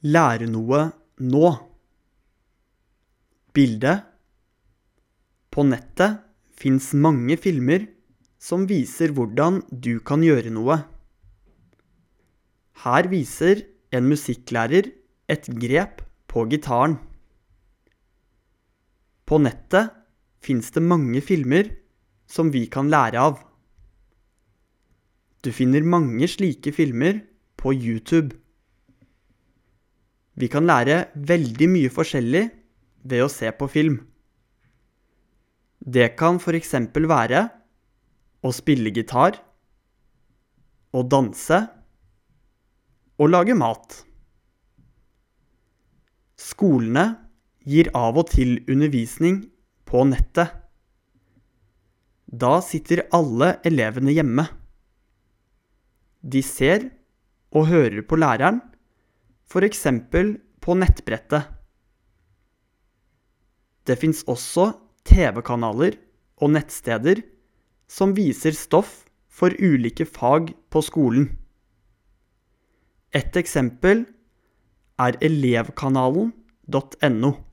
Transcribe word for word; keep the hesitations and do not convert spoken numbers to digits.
Lære noe nå. Bilde. På nettet finnes mange filmer som viser hvordan du kan gjøre noe. Her viser en musikklærer et grep på gitaren. På nettet finnes det mange filmer som vi kan lære av. Du finner mange slike filmer på YouTube. Vi kan lære veldig mye forskjellig ved å se på film. Det kan for eksempel være å spille gitar, å danse og lage mat. Skolene gir av og til undervisning på nettet. Da sitter alle elevene hjemme. De ser og hører på læreren, for eksempel på nettbrettet. Det finnes også T V-kanaler og nettsteder som viser stoff for ulike fag på skolen. Et eksempel er elevkanalen punktum no.